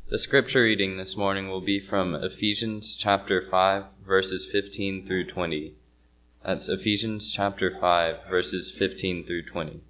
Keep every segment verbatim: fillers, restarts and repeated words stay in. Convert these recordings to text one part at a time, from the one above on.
The scripture reading this morning will be from Ephesians chapter five, verses fifteen through twenty. That's Ephesians chapter five, verses fifteen through twenty.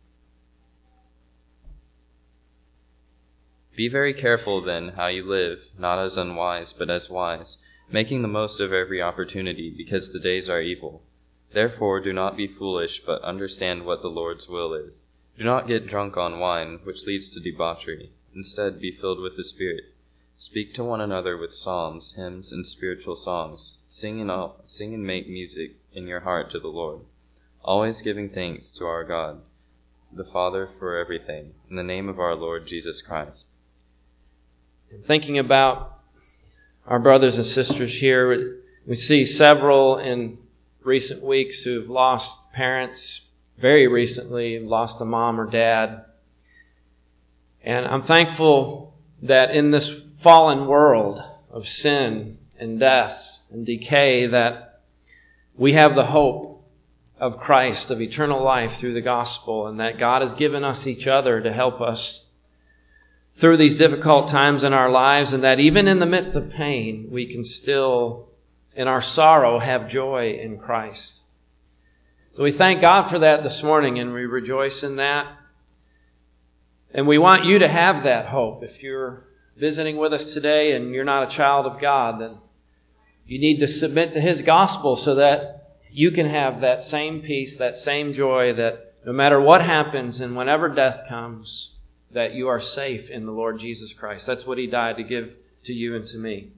Be very careful then how you live, not as unwise, but as wise, making the most of every opportunity, because the days are evil. Therefore do not be foolish, but understand what the Lord's will is. Do not get drunk on wine, which leads to debauchery. Instead, be filled with the Spirit. Speak to one another with psalms, hymns, and spiritual songs. Sing and, all, sing and make music in your heart to the Lord, always giving thanks to our God, the Father, for everything, in the name of our Lord Jesus Christ. Thinking about our brothers and sisters here, we see several in recent weeks who've lost parents, very recently lost a mom or dad. And I'm thankful that in this fallen world of sin and death and decay that we have the hope of Christ, of eternal life through the gospel, and that God has given us each other to help us through these difficult times in our lives, and that even in the midst of pain, we can still, in our sorrow, have joy in Christ. So we thank God for that this morning, and we rejoice in that. And we want you to have that hope. If you're visiting with us today and you're not a child of God, then you need to submit to His gospel so that you can have that same peace, that same joy, that no matter what happens and whenever death comes, that you are safe in the Lord Jesus Christ. That's what He died to give to you and to me.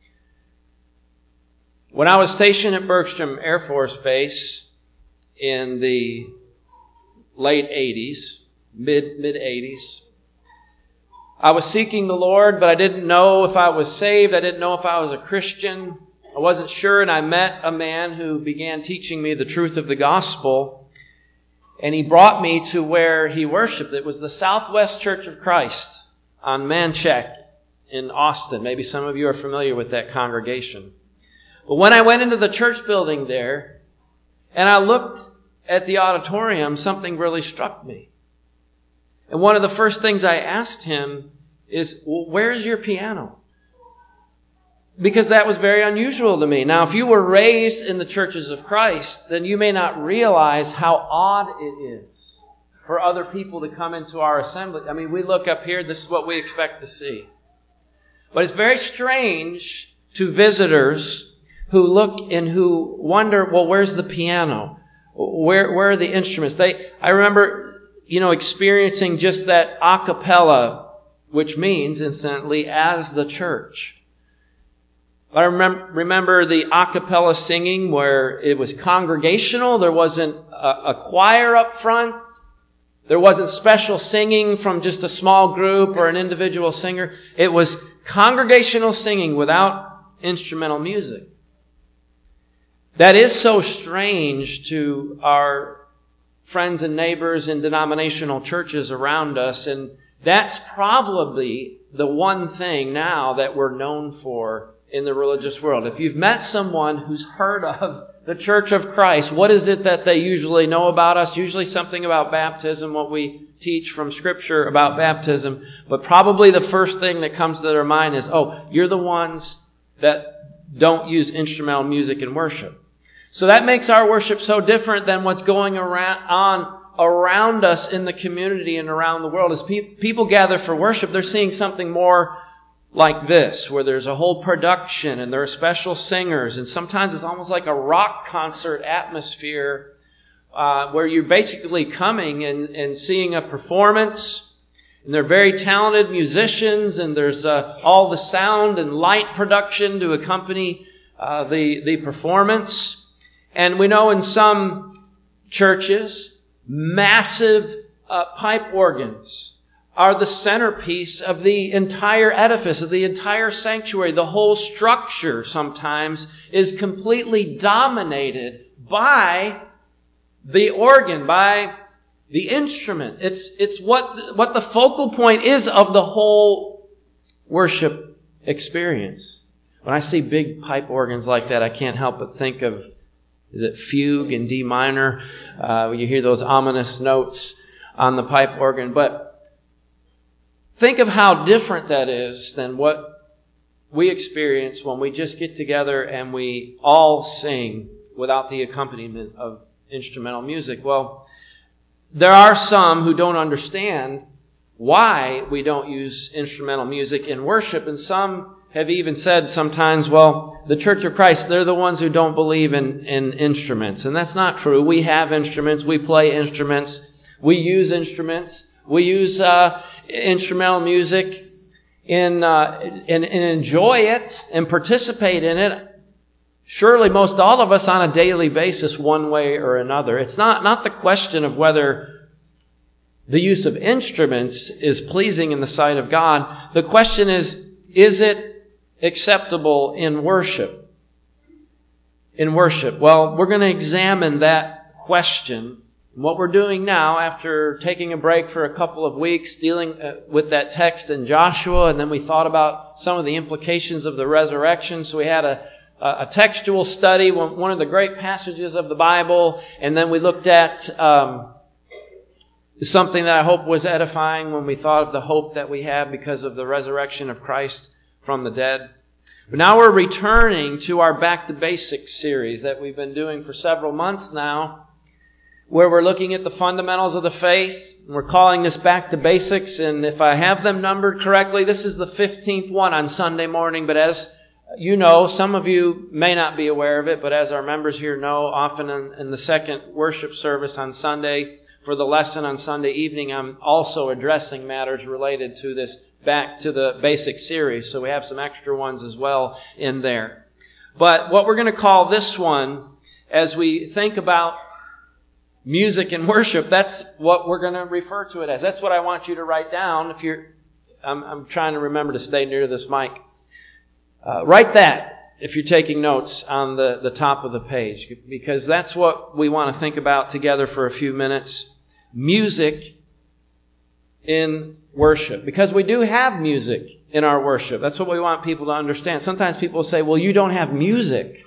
When I was stationed at Bergstrom Air Force Base in the late eighties, mid, mid-eighties, I was seeking the Lord, but I didn't know if I was saved. I didn't know if I was a Christian. I wasn't sure, and I met a man who began teaching me the truth of the gospel. And he brought me to where he worshiped. It was the Southwest Church of Christ on Manchac in Austin. Maybe some of you are familiar with that congregation. But when I went into the church building there and I looked at the auditorium, something really struck me. And one of the first things I asked him is, well, where is your piano? Because that was very unusual to me. Now, if you were raised in the churches of Christ, then you may not realize how odd it is for other people to come into our assembly. I mean, we look up here, this is what we expect to see. But it's very strange to visitors who look and who wonder, well, where's the piano? Where, where are the instruments? They, I remember, you know, experiencing just that a cappella, which means, incidentally, as the church. I remember, remember the a cappella singing where it was congregational. There wasn't a, a choir up front. There wasn't special singing from just a small group or an individual singer. It was congregational singing without instrumental music. That is so strange to our friends and neighbors in denominational churches around us. And that's probably the one thing now that we're known for in the religious world. If you've met someone who's heard of the Church of Christ, what is it that they usually know about us? Usually something about baptism, what we teach from Scripture about baptism. But probably the first thing that comes to their mind is, oh, you're the ones that don't use instrumental music in worship. So that makes our worship so different than what's going around, on around us in the community and around the world. As pe- people gather for worship, they're seeing something more like this, where there's a whole production and there are special singers, and sometimes it's almost like a rock concert atmosphere uh, where you're basically coming and, and seeing a performance, and they're very talented musicians, and there's uh, all the sound and light production to accompany uh, the, the performance. And we know in some churches, massive uh, pipe organs are the centerpiece of the entire edifice, of the entire sanctuary. The whole structure sometimes is completely dominated by the organ, by the instrument. It's, it's what, what the focal point is of the whole worship experience. When I see big pipe organs like that, I can't help but think of, is it fugue in D minor? Uh, when you hear those ominous notes on the pipe organ. But think of how different that is than what we experience when we just get together and we all sing without the accompaniment of instrumental music. Well, there are some who don't understand why we don't use instrumental music in worship, and some have even said sometimes, well, the Church of Christ, they're the ones who don't believe in, in instruments. And that's not true. We have instruments. We play instruments. We use instruments. We use uh, instrumental music in, uh, and, and enjoy it and participate in it. Surely most all of us on a daily basis, one way or another. It's not, not the question of whether the use of instruments is pleasing in the sight of God. The question is, is it acceptable in worship? In worship. Well, we're going to examine that question. What we're doing now, after taking a break for a couple of weeks, dealing with that text in Joshua, and then we thought about some of the implications of the resurrection. So we had a, a textual study, one of the great passages of the Bible, and then we looked at um, something that I hope was edifying when we thought of the hope that we have because of the resurrection of Christ from the dead. But now we're returning to our Back to Basics series that we've been doing for several months now, where we're looking at the fundamentals of the faith. We're calling this Back to Basics, and if I have them numbered correctly, this is the fifteenth one on Sunday morning. But as you know, some of you may not be aware of it, but as our members here know, often in, in the second worship service on Sunday, for the lesson on Sunday evening, I'm also addressing matters related to this Back to the Basic series. So we have some extra ones as well in there. But what we're going to call this one, as we think about music and worship, that's what we're going to refer to it as. That's what I want you to write down. If you're, I'm, I'm trying to remember to stay near this mic. Uh, write that if you're taking notes on the, the top of the page, because that's what we want to think about together for a few minutes. Music in worship. Because we do have music in our worship. That's what we want people to understand. Sometimes people say, well, you don't have music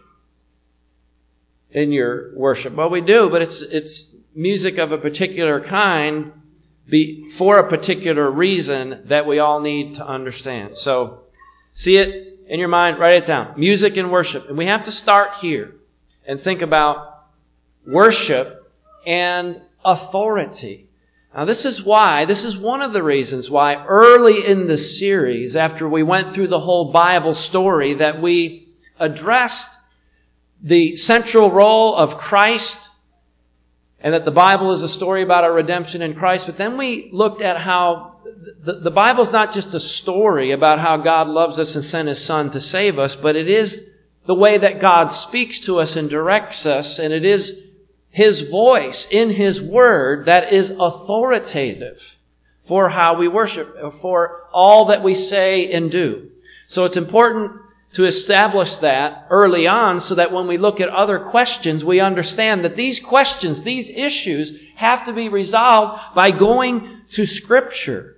in your worship. Well, we do, but it's it's music of a particular kind be, for a particular reason that we all need to understand. So, see it in your mind, write it down. Music and worship. And we have to start here and think about worship and authority. Now, this is why, this is one of the reasons why early in the series, after we went through the whole Bible story, that we addressed the central role of Christ, and that the Bible is a story about our redemption in Christ. But then we looked at how the, the Bible's not just a story about how God loves us and sent His Son to save us, but it is the way that God speaks to us and directs us, and it is His voice in His Word that is authoritative for how we worship, for all that we say and do. So it's important to establish that early on so that when we look at other questions, we understand that these questions, these issues have to be resolved by going to Scripture.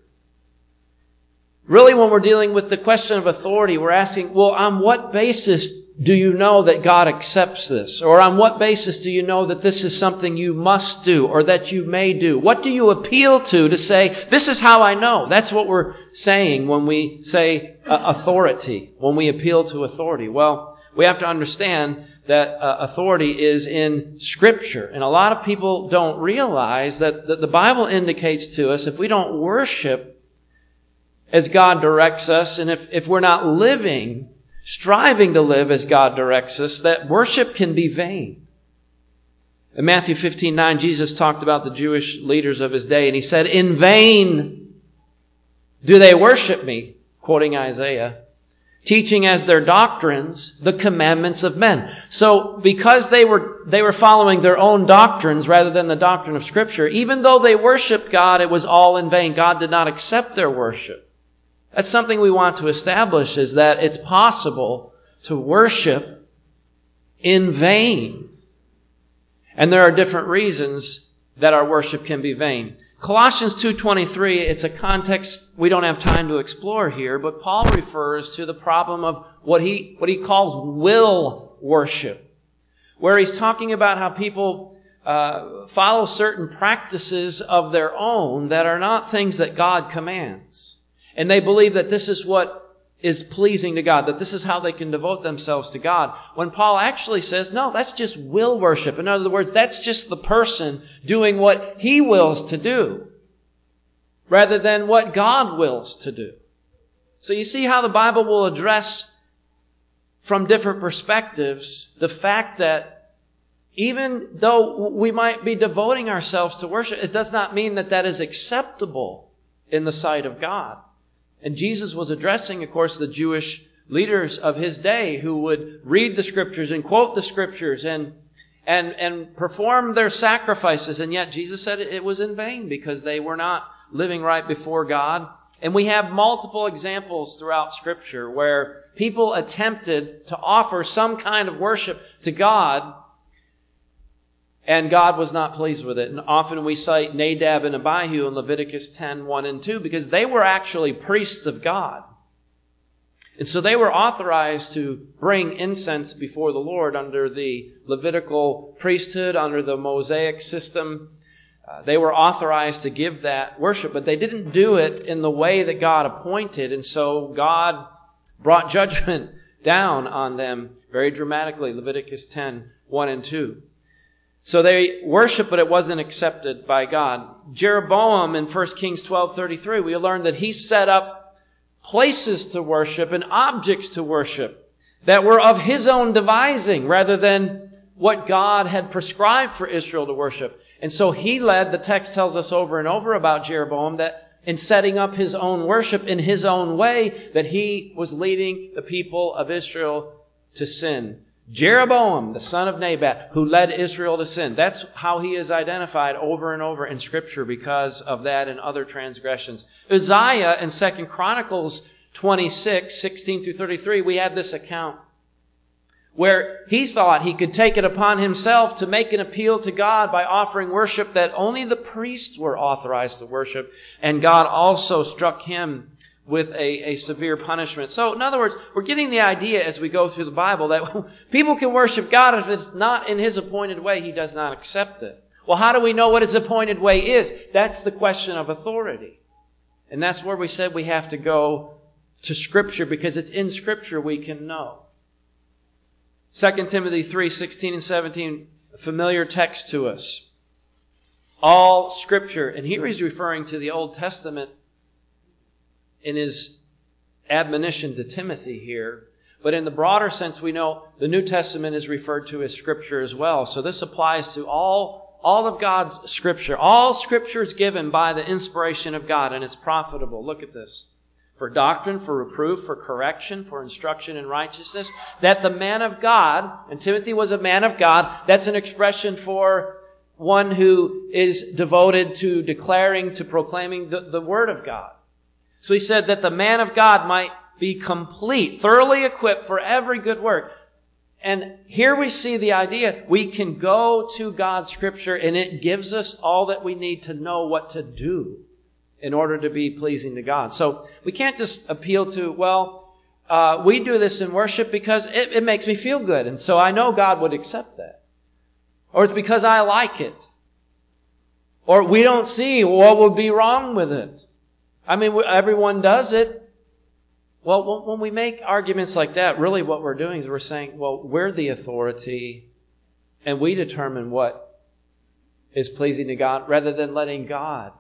Really, when we're dealing with the question of authority, we're asking, well, on what basis do you know that God accepts this? Or on what basis do you know that this is something you must do or that you may do? What do you appeal to to say, this is how I know? That's what we're saying when we say uh, authority, when we appeal to authority. Well, we have to understand that uh, authority is in Scripture. And a lot of people don't realize that, that the Bible indicates to us if we don't worship as God directs us, and if, if we're not living striving to live as God directs us, that worship can be vain. In Matthew fifteen nine, Jesus talked about the Jewish leaders of His day, and He said, in vain do they worship me, quoting Isaiah, teaching as their doctrines the commandments of men. So because they were, they were following their own doctrines rather than the doctrine of Scripture, even though they worshiped God, it was all in vain. God did not accept their worship. That's something we want to establish, is that it's possible to worship in vain. And there are different reasons that our worship can be vain. Colossians two twenty-three, it's a context we don't have time to explore here, but Paul refers to the problem of what he, what he calls will worship, where he's talking about how people uh, follow certain practices of their own that are not things that God commands. And they believe that this is what is pleasing to God, that this is how they can devote themselves to God. When Paul actually says, no, that's just will worship. In other words, that's just the person doing what he wills to do, rather than what God wills to do. So you see how the Bible will address from different perspectives the fact that even though we might be devoting ourselves to worship, it does not mean that that is acceptable in the sight of God. And Jesus was addressing, of course, the Jewish leaders of his day who would read the scriptures and quote the scriptures and and and perform their sacrifices. And yet Jesus said it was in vain because they were not living right before God. And we have multiple examples throughout Scripture where people attempted to offer some kind of worship to God, and God was not pleased with it. And often we cite Nadab and Abihu in Leviticus ten, one and two, because they were actually priests of God. And so they were authorized to bring incense before the Lord under the Levitical priesthood, under the Mosaic system. Uh, they were authorized to give that worship, but they didn't do it in the way that God appointed. And so God brought judgment down on them very dramatically. Leviticus ten, one and two. So they worshiped, but it wasn't accepted by God. Jeroboam in First Kings twelve thirty-three, we learned that he set up places to worship and objects to worship that were of his own devising rather than what God had prescribed for Israel to worship. And so he led, the text tells us over and over about Jeroboam, that in setting up his own worship in his own way, that he was leading the people of Israel to sin. Jeroboam, the son of Nebat, who led Israel to sin. That's how he is identified over and over in Scripture because of that and other transgressions. Uzziah in Second Chronicles twenty-six, sixteen through thirty-three, we have this account where he thought he could take it upon himself to make an appeal to God by offering worship that only the priests were authorized to worship. And God also struck him with a, a severe punishment. So, in other words, we're getting the idea as we go through the Bible that people can worship God if it's not in his appointed way, he does not accept it. Well, how do we know what his appointed way is? That's the question of authority. And that's where we said we have to go to Scripture, because it's in Scripture we can know. Second Timothy three, sixteen and seventeen, a familiar text to us. All Scripture, and here he's referring to the Old Testament in his admonition to Timothy here. But in the broader sense, we know the New Testament is referred to as Scripture as well. So this applies to all, all of God's Scripture. All Scripture is given by the inspiration of God, and it's profitable. Look at this. For doctrine, for reproof, for correction, for instruction in righteousness, that the man of God, and Timothy was a man of God, that's an expression for one who is devoted to declaring, to proclaiming the, the Word of God. So he said that the man of God might be complete, thoroughly equipped for every good work. And here we see the idea, we can go to God's Scripture and it gives us all that we need to know what to do in order to be pleasing to God. So we can't just appeal to, well, uh, we do this in worship because it, it makes me feel good, and so I know God would accept that. Or it's because I like it. Or we don't see what would be wrong with it. I mean, everyone does it. Well, when we make arguments like that, really what we're doing is we're saying, well, we're the authority and we determine what is pleasing to God rather than letting God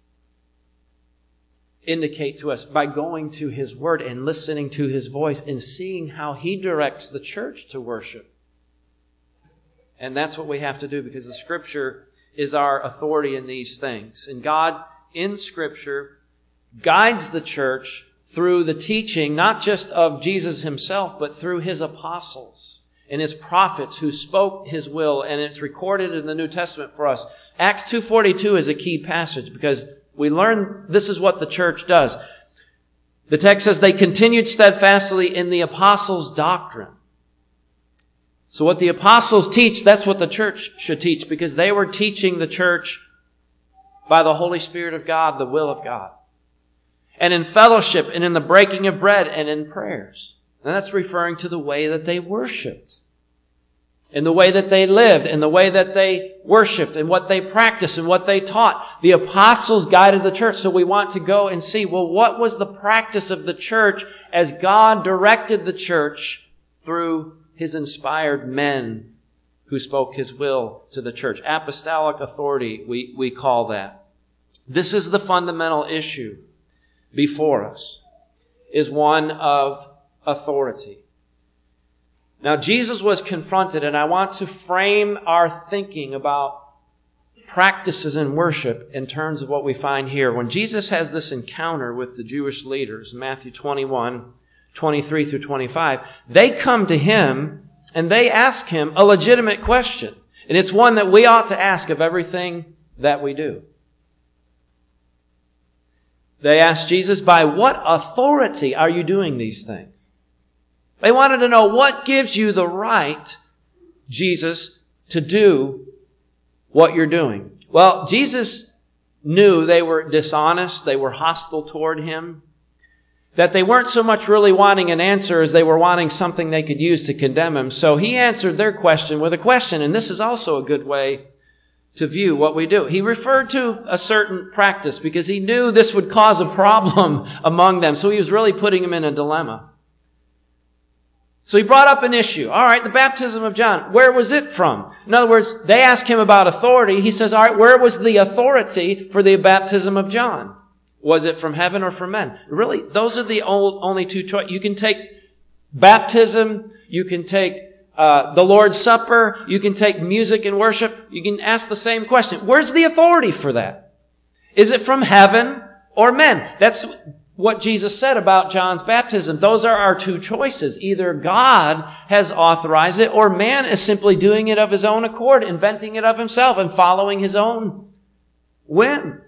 indicate to us by going to His Word and listening to His voice and seeing how He directs the church to worship. And that's what we have to do, because the Scripture is our authority in these things. And God, in Scripture, guides the church through the teaching, not just of Jesus Himself, but through His apostles and His prophets who spoke His will, and it's recorded in the New Testament for us. Acts two forty-two is a key passage because we learn this is what the church does. The text says they continued steadfastly in the apostles' doctrine. So what the apostles teach, that's what the church should teach, because they were teaching the church by the Holy Spirit of God, the will of God. And in fellowship, and in the breaking of bread, and in prayers. And that's referring to the way that they worshiped. in the way that they lived, in the way that they worshiped, and what they practiced, and what they taught. The apostles guided the church, so we want to go and see, well, what was the practice of the church as God directed the church through His inspired men who spoke His will to the church? Apostolic authority, we, we call that. This is the fundamental issue before us, is one of authority. Now, Jesus was confronted, and I want to frame our thinking about practices in worship in terms of what we find here. When Jesus has this encounter with the Jewish leaders, Matthew twenty-one, twenty-three through twenty-five, they come to Him and they ask Him a legitimate question. And it's one that we ought to ask of everything that we do. They asked Jesus, by what authority are you doing these things? They wanted to know, what gives you the right, Jesus, to do what you're doing? Well, Jesus knew they were dishonest, they were hostile toward Him, that they weren't so much really wanting an answer as they were wanting something they could use to condemn Him. So He answered their question with a question, and this is also a good way to view what we do. He referred to a certain practice because He knew this would cause a problem among them, so He was really putting them in a dilemma. So He brought up an issue. All right, the baptism of John, where was it from? In other words, they ask Him about authority. He says, all right, where was the authority for the baptism of John? Was it from heaven or from men? Really, those are the old, only two choices. You can take baptism, you can take uh, the Lord's Supper, you can take music and worship. You can ask the same question. Where's the authority for that? Is it from heaven or men? That's what Jesus said about John's baptism. Those are our two choices. Either God has authorized it, or man is simply doing it of his own accord, inventing it of himself and following his own whim.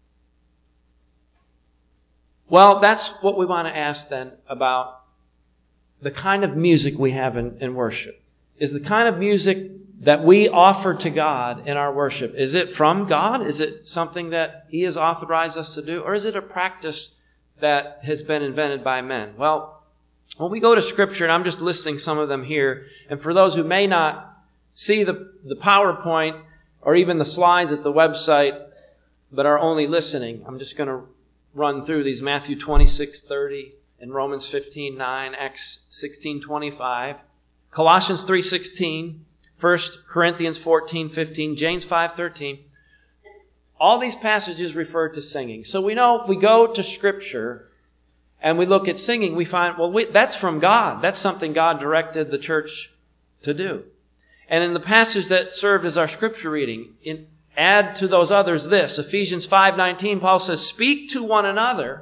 Well, that's what we want to ask then about the kind of music we have in, in worship. Is the kind of music that we offer to God in our worship, is it from God? Is it something that He has authorized us to do? Or is it a practice that has been invented by men? Well, when we go to Scripture, and I'm just listing some of them here, and for those who may not see the, the PowerPoint or even the slides at the website, but are only listening, I'm just going to run through these. Matthew twenty-six thirty, and Romans fifteen nine, Acts sixteen twenty-five, Colossians three sixteen, First Corinthians fourteen fifteen, James five thirteen. All these passages refer to singing. So we know if we go to Scripture and we look at singing, we find, well, we, that's from God. That's something God directed the church to do. And in the passage that served as our Scripture reading, in, add to those others this. Ephesians five nineteen, Paul says, speak to one another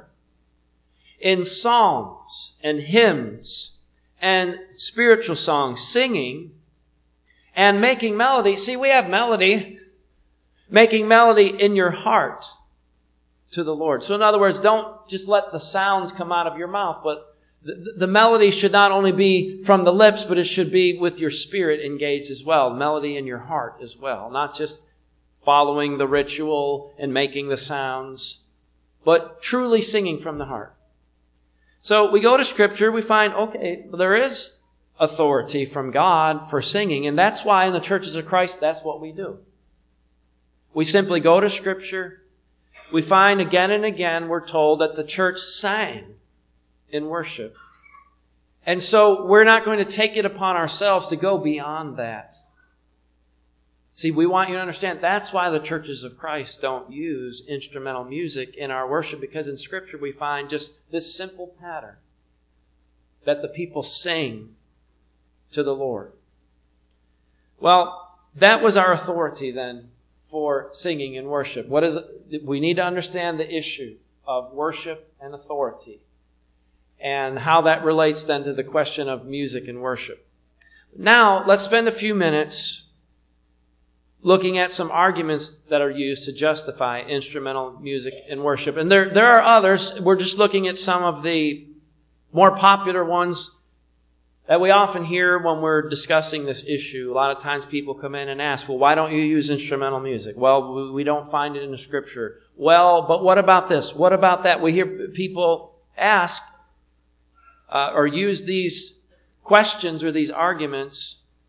in psalms and hymns and spiritual songs, singing and making melody. See, we have melody. Making melody in your heart to the Lord. So in other words, don't just let the sounds come out of your mouth, but the, the melody should not only be from the lips, but it should be with your spirit engaged as well. Melody in your heart as well. Not just following the ritual and making the sounds, but truly singing from the heart. So we go to Scripture, we find, okay, there is authority from God for singing, and that's why in the churches of Christ, that's what we do. We simply go to Scripture. We find again and again, we're told that the church sang in worship. And so we're not going to take it upon ourselves to go beyond that. See, we want you to understand that's why the churches of Christ don't use instrumental music in our worship, because in Scripture we find just this simple pattern that the people sing to the Lord. Well, that was our authority then for singing and worship. What is it? We need to understand the issue of worship and authority and how that relates then to the question of music and worship. Now, let's spend a few minutes looking at some arguments that are used to justify instrumental music and worship. And there, there are others. We're just looking at some of the more popular ones that we often hear when we're discussing this issue. A lot of times people come in and ask, well, why don't you use instrumental music? Well, we don't find it in the Scripture. Well, but what about this? What about that? We hear people ask uh, or use these questions or these arguments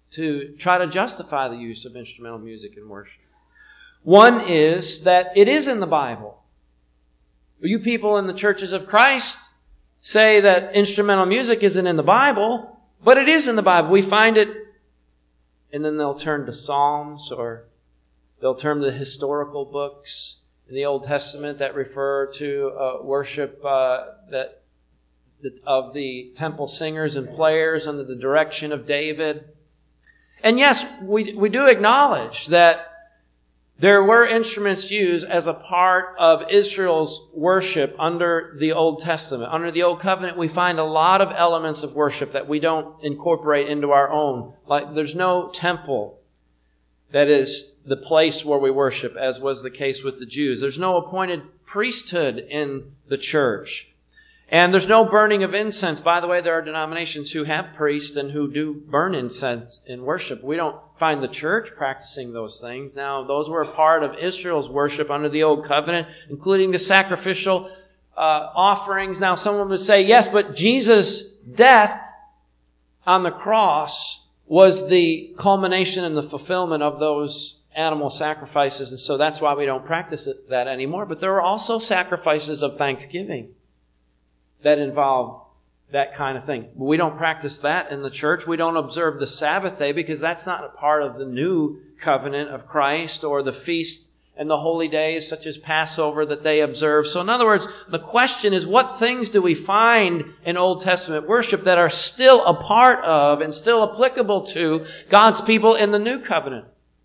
to try to justify the use of instrumental music in worship. One is that it is in the Bible. You people in the churches of Christ say that instrumental music isn't in the Bible, but it is in the Bible. We find it, and then they'll turn to Psalms, or they'll turn to historical books in the Old Testament that refer to uh, worship uh, that, that of the temple singers and players under the direction of David. And yes, we we do acknowledge that there were instruments used as a part of Israel's worship under the Old Testament. Under the Old Covenant, we find a lot of elements of worship that we don't incorporate into our own. Like, there's no temple that is the place where we worship, as was the case with the Jews. There's no appointed priesthood in the church. And there's no burning of incense. By the way, there are denominations who have priests and who do burn incense in worship. We don't find the church practicing those things. Now, those were a part of Israel's worship under the Old Covenant, including the sacrificial uh, offerings. Now, someone would say, yes, but Jesus' death on the cross was the culmination and the fulfillment of those animal sacrifices, and so that's why we don't practice it, that anymore. But there are also sacrifices of thanksgiving that involved that kind of thing. We don't practice that in the church. We don't observe the Sabbath day because that's not a part of the new covenant of Christ, or the feast and the holy days such as Passover that they observe. So in other words, the question is, what things do we find in Old Testament worship that are still a part of and still applicable to God's people in the new covenant?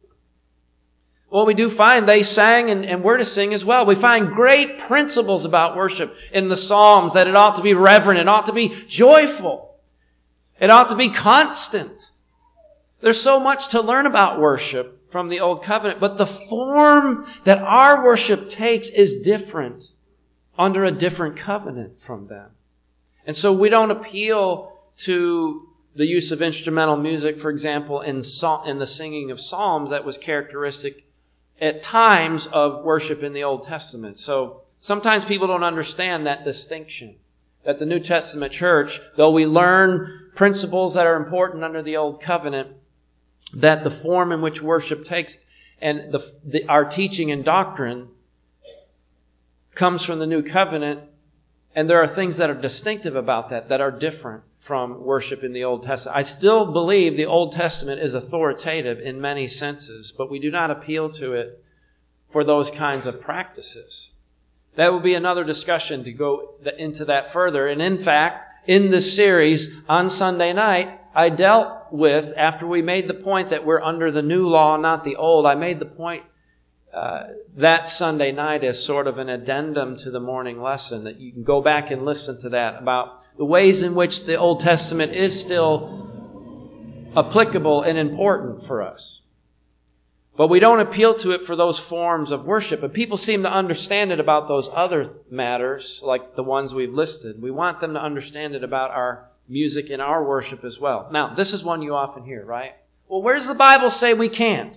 Well, we do find they sang, and, and we're to sing as well. We find great principles about worship in the Psalms, that it ought to be reverent, it ought to be joyful, it ought to be constant. There's so much to learn about worship from the Old Covenant, but the form that our worship takes is different under a different covenant from them. And so we don't appeal to the use of instrumental music, for example, in, in the singing of psalms that was characteristic at times of worship in the Old Testament. So sometimes people don't understand that distinction, that the New Testament church, though we learn principles that are important under the Old Covenant, that the form in which worship takes and the, the, our teaching and doctrine comes from the New Covenant, and there are things that are distinctive about that, that are different from worship in the Old Testament. I still believe the Old Testament is authoritative in many senses, but we do not appeal to it for those kinds of practices. That would be another discussion to go into that further. And in fact, in this series on Sunday night, I dealt with, after we made the point that we're under the new law, not the old, I made the point uh, that Sunday night as sort of an addendum to the morning lesson, that you can go back and listen to that, about the ways in which the Old Testament is still applicable and important for us. But we don't appeal to it for those forms of worship. And people seem to understand it about those other matters, like the ones we've listed. We want them to understand it about our music and our worship as well. Now, this is one you often hear, right? Well, where does the Bible say we can't?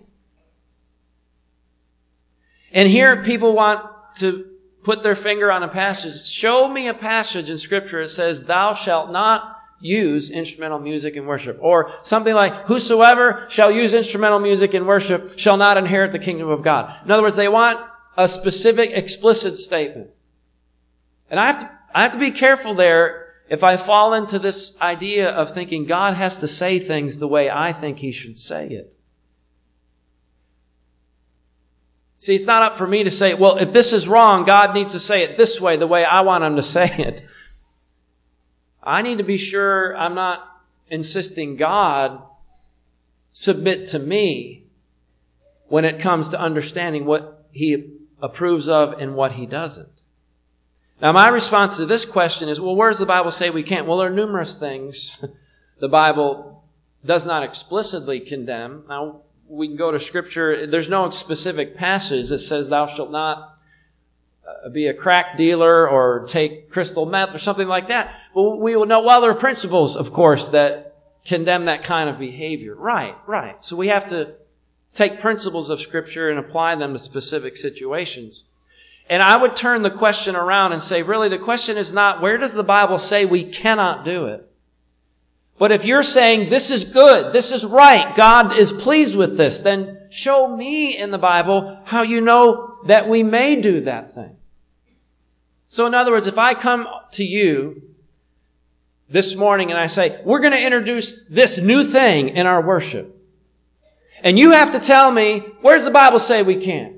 And here people want to put their finger on a passage. Show me a passage in Scripture that says, thou shalt not use instrumental music in worship. Or something like, whosoever shall use instrumental music in worship shall not inherit the kingdom of God. In other words, they want a specific, explicit statement. And I have to, I have to be careful there if I fall into this idea of thinking God has to say things the way I think He should say it. See, it's not up for me to say, well, if this is wrong, God needs to say it this way, the way I want Him to say it. I need to be sure I'm not insisting God submit to me when it comes to understanding what He approves of and what He doesn't. Now, my response to this question is, well, where does the Bible say we can't? Well, there are numerous things the Bible does not explicitly condemn. Now, we can go to Scripture. There's no specific passage that says thou shalt not be a crack dealer or take crystal meth or something like that. Well, we will know, well, there are principles, of course, that condemn that kind of behavior. Right, right. So we have to take principles of Scripture and apply them to specific situations. And I would turn the question around and say, really, the question is not, where does the Bible say we cannot do it? But if you're saying this is good, this is right, God is pleased with this, then show me in the Bible how you know that we may do that thing. So in other words, if I come to you this morning and I say, we're going to introduce this new thing in our worship, and you have to tell me, where's the Bible say we can't?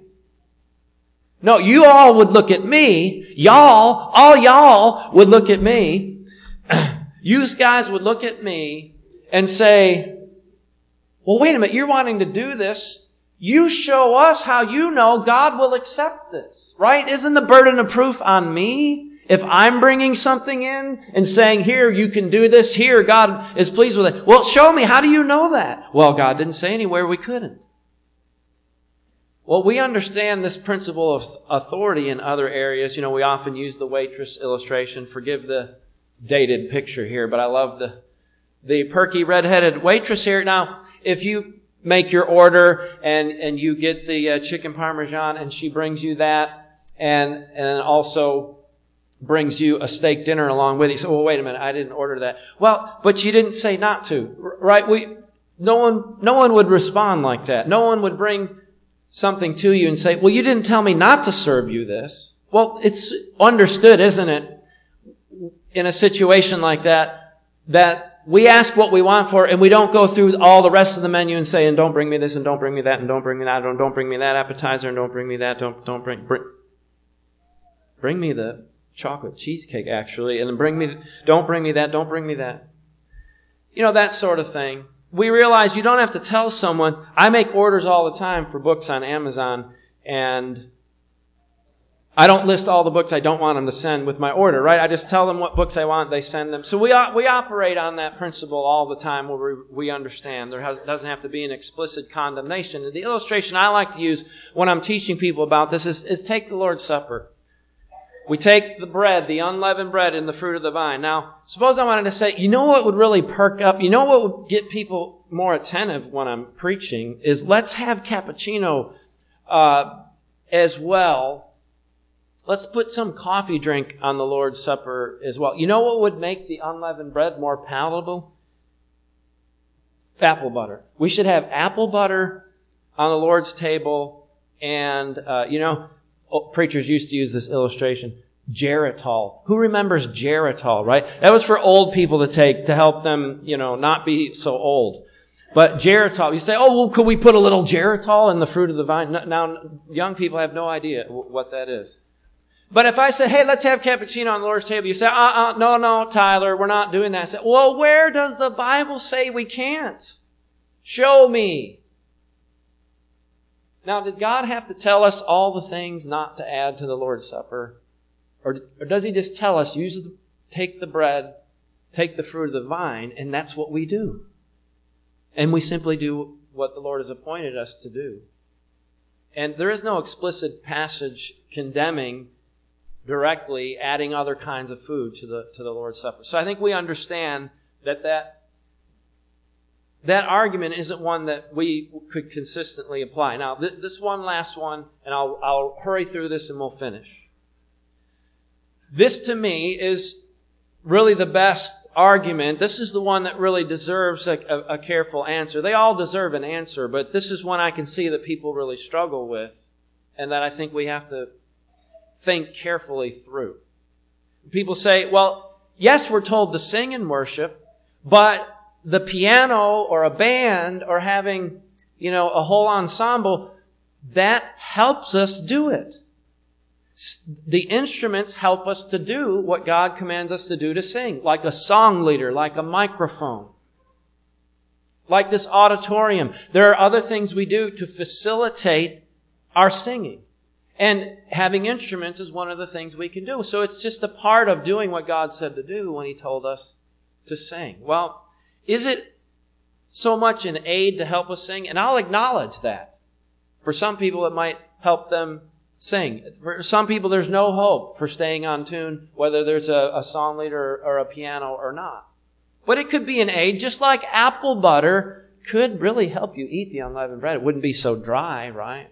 No, you all would look at me, y'all, all y'all would look at me, you guys would look at me and say, well, wait a minute, you're wanting to do this. You show us how you know God will accept this, right? Isn't the burden of proof on me? If I'm bringing something in and saying, here, you can do this, here, God is pleased with it. Well, show me, how do you know that? Well, God didn't say anywhere we couldn't. Well, we understand this principle of authority in other areas. You know, we often use the waitress illustration. Forgive the dated picture here, but I love the the perky red-headed waitress here. Now, if you make your order and and you get the uh, chicken parmesan and she brings you that and and also brings you a steak dinner along with you, so well, wait a minute, I didn't order that. Well, but you didn't say not to, right? We no one no one would respond like that. No one would bring something to you and say, well, you didn't tell me not to serve you this. Well, it's understood, isn't it, in a situation like that, that we ask what we want for and we don't go through all the rest of the menu and say, and don't bring me this, and don't bring me that, and don't bring me that, and don't bring me that appetizer, and don't bring me that, don't, don't bring, bring, bring me the chocolate cheesecake, actually, and bring me, don't bring me that, don't bring me that. You know, that sort of thing. We realize you don't have to tell someone. I make orders all the time for books on Amazon, and I don't list all the books I don't want them to send with my order, right? I just tell them what books I want, they send them. So we we operate on that principle all the time where we, we understand. There has, doesn't have to be an explicit condemnation. And the illustration I like to use when I'm teaching people about this is, is take the Lord's Supper. We take the bread, the unleavened bread, and the fruit of the vine. Now, suppose I wanted to say, you know what would really perk up, you know what would get people more attentive when I'm preaching is let's have cappuccino uh, as well. Let's put some coffee drink on the Lord's Supper as well. You know what would make the unleavened bread more palatable? Apple butter. We should have apple butter on the Lord's table. And, uh, you know, oh, preachers used to use this illustration. Geritol. Who remembers Geritol, right? That was for old people to take to help them, you know, not be so old. But Geritol, you say, oh, well, could we put a little Geritol in the fruit of the vine? Now, young people have no idea what that is. But if I say, hey, let's have cappuccino on the Lord's table, you say, uh-uh, no, no, Tyler, we're not doing that. I say, well, where does the Bible say we can't? Show me. Now, did God have to tell us all the things not to add to the Lord's Supper? Or, or does He just tell us, use the, take the bread, take the fruit of the vine, and that's what we do? And we simply do what the Lord has appointed us to do. And there is no explicit passage condemning directly adding other kinds of food to the to the Lord's Supper. So I think we understand that that, that argument isn't one that we could consistently apply. Now, th- this one last one, and I'll I'll hurry through this and we'll finish. This to me is really the best argument. This is the one that really deserves a, a, a careful answer. They all deserve an answer, but this is one I can see that people really struggle with, and that I think we have to think carefully through. People say, well, yes, we're told to sing in worship, but the piano or a band or having, you know, a whole ensemble, that helps us do it. The instruments help us to do what God commands us to do to sing, like a song leader, like a microphone, like this auditorium. There are other things we do to facilitate our singing. And having instruments is one of the things we can do. So it's just a part of doing what God said to do when He told us to sing. Well, is it so much an aid to help us sing? And I'll acknowledge that. For some people, it might help them sing. For some people, there's no hope for staying on tune, whether there's a, a song leader or a piano or not. But it could be an aid, just like apple butter could really help you eat the unleavened bread. It wouldn't be so dry, right?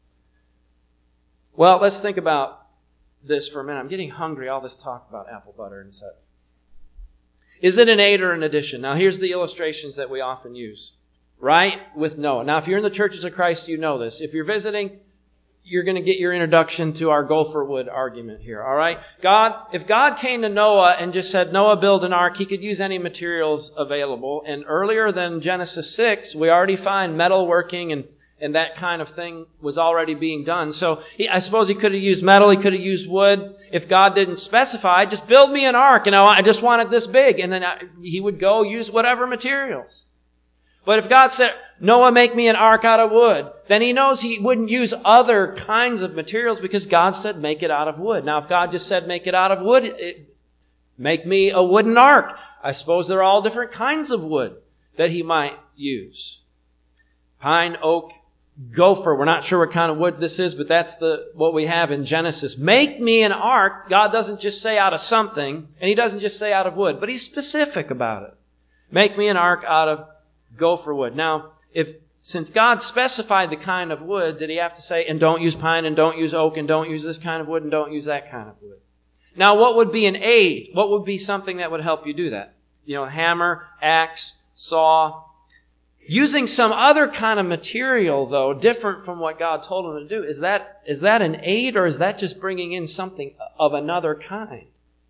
Well, let's think about this for a minute. I'm getting hungry, all this talk about apple butter and such. Is it an aid or an addition? Now, here's the illustrations that we often use. Right? With Noah. Now, if you're in the Churches of Christ, you know this. If you're visiting, you're going to get your introduction to our gopher wood argument here. All right? God, if God came to Noah and just said, Noah, build an ark, he could use any materials available. And earlier than Genesis six, we already find metalworking and, and that kind of thing was already being done. So he, I suppose he could have used metal. He could have used wood. If God didn't specify, just build me an ark. You know, I just want it this big. And then I, he would go use whatever materials. But if God said, Noah, make me an ark out of wood, then he knows he wouldn't use other kinds of materials because God said, make it out of wood. Now, if God just said, make it out of wood, it, make me a wooden ark. I suppose there are all different kinds of wood that he might use. Pine, oak, gopher. We're not sure what kind of wood this is, but that's the what we have in Genesis. Make me an ark. God doesn't just say out of something, and he doesn't just say out of wood, but he's specific about it. Make me an ark out of gopher wood. Now, if since God specified the kind of wood, did he have to say, and don't use pine, and don't use oak, and don't use this kind of wood, and don't use that kind of wood? Now, what would be an aid? What would be something that would help you do that? You know, hammer, axe, saw. Using some other kind of material, though, different from what God told him to do, is that, is that an aid, or is that just bringing in something of another kind?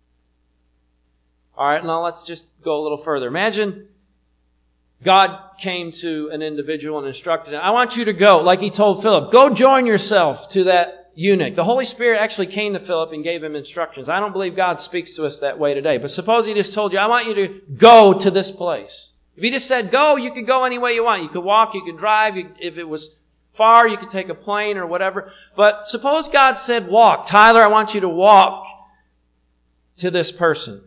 All right, now let's just go a little further. Imagine God came to an individual and instructed him, I want you to go, like he told Philip, go join yourself to that eunuch. The Holy Spirit actually came to Philip and gave him instructions. I don't believe God speaks to us that way today. But suppose he just told you, I want you to go to this place. If he just said go, you could go any way you want. You could walk, you could drive. You, if it was far, you could take a plane or whatever. But suppose God said walk. Tyler, I want you to walk to this person.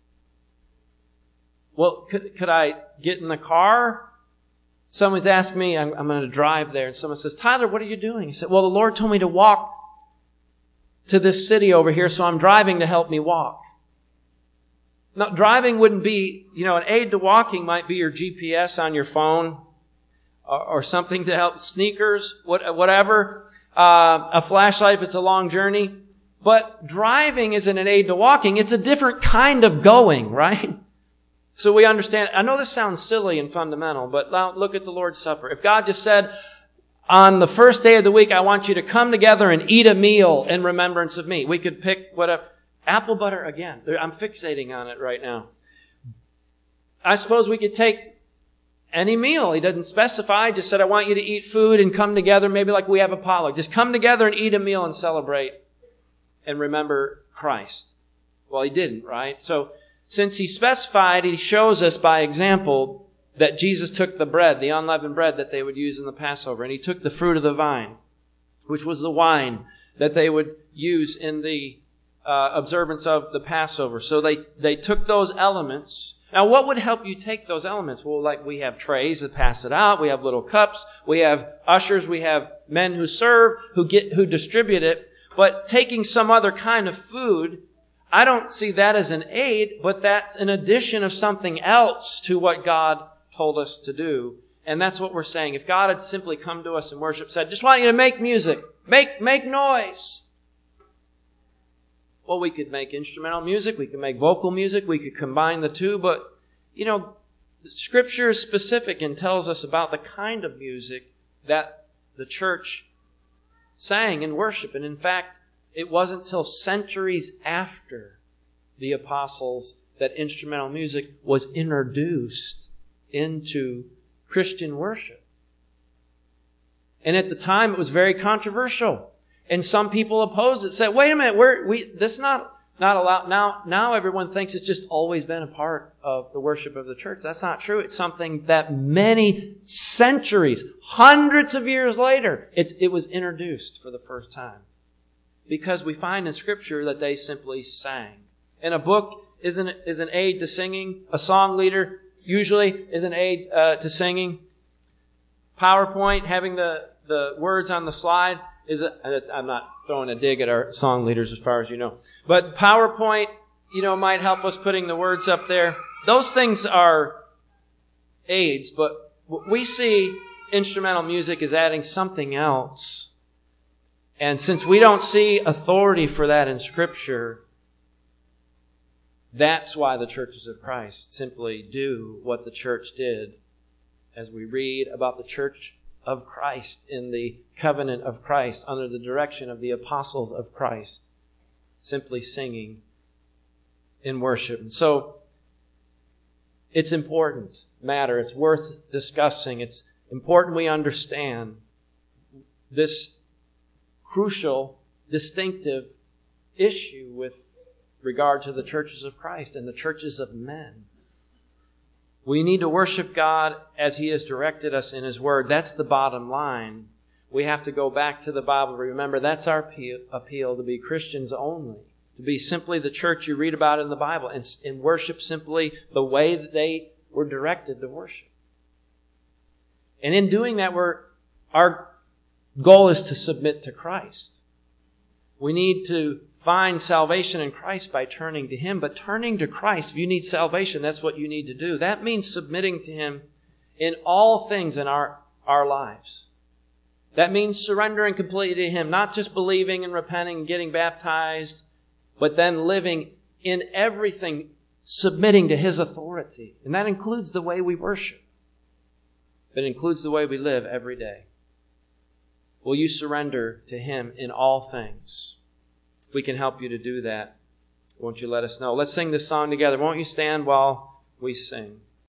Well, could, could I get in the car? Someone's asked me, I'm, I'm going to drive there. And someone says, Tyler, what are you doing? He said, well, the Lord told me to walk to this city over here, so I'm driving to help me walk. Now, driving wouldn't be, you know, an aid to walking might be your G P S on your phone or, or something to help, sneakers, what, whatever, uh, a flashlight if it's a long journey. But driving isn't an aid to walking. It's a different kind of going, right? So we understand, I know this sounds silly and fundamental, but now look at the Lord's Supper. If God just said, on the first day of the week, I want you to come together and eat a meal in remembrance of me. We could pick whatever. Apple butter, again. I'm fixating on it right now. I suppose we could take any meal. He doesn't specify. He just said, I want you to eat food and come together, maybe like we have a potluck. Just come together and eat a meal and celebrate and remember Christ. Well, he didn't, right? So, since he specified, he shows us by example that Jesus took the bread, the unleavened bread that they would use in the Passover, and he took the fruit of the vine, which was the wine that they would use in the uh, observance of the Passover. So they, they took those elements. Now, what would help you take those elements? Well, like we have trays that pass it out. We have little cups. We have ushers. We have men who serve, who get, who distribute it. But taking some other kind of food, I don't see that as an aid, but that's an addition of something else to what God told us to do. And that's what we're saying. If God had simply come to us in worship, said, just want you to make music, make, make noise. Well, we could make instrumental music, we could make vocal music, we could combine the two, but, you know, Scripture is specific and tells us about the kind of music that the church sang in worship. And in fact, it wasn't until centuries after the apostles that instrumental music was introduced into Christian worship. And at the time, it was very controversial. And some people opposed it, said, wait a minute, we're, we, this is not, not allowed. Now, now everyone thinks it's just always been a part of the worship of the church. That's not true. It's something that many centuries, hundreds of years later, it's, it was introduced for the first time. Because we find in Scripture that they simply sang. And a book is an, is an aid to singing. A song leader usually is an aid uh, to singing. PowerPoint, having the, the words on the slide, is a, I'm not throwing a dig at our song leaders as far as you know. But PowerPoint, you know, might help us putting the words up there. Those things are aids, but we see instrumental music as adding something else. And since we don't see authority for that in Scripture, That's why the churches of Christ simply do what the church did, as we read about the church of Christ in the covenant of Christ under the direction of the apostles of Christ, simply singing in worship. And so it's important matter. It's worth discussing. It's important we understand this crucial, distinctive issue with regard to the churches of Christ and the churches of men. We need to worship God as He has directed us in His Word. That's the bottom line. We have to go back to the Bible. Remember, that's our appeal, appeal to be Christians only. To be simply the church you read about in the Bible and, and worship simply the way that they were directed to worship. And in doing that, we're, our goal is to submit to Christ. We need to find salvation in Christ by turning to Him. But turning to Christ, if you need salvation, that's what you need to do. That means submitting to Him in all things in our, our lives. That means surrendering completely to Him, not just believing and repenting and getting baptized, but then living in everything, submitting to His authority. And that includes the way we worship. It includes the way we live every day. Will you surrender to Him in all things? If we can help you to do that, won't you let us know? Let's sing this song together. Won't you stand while we sing?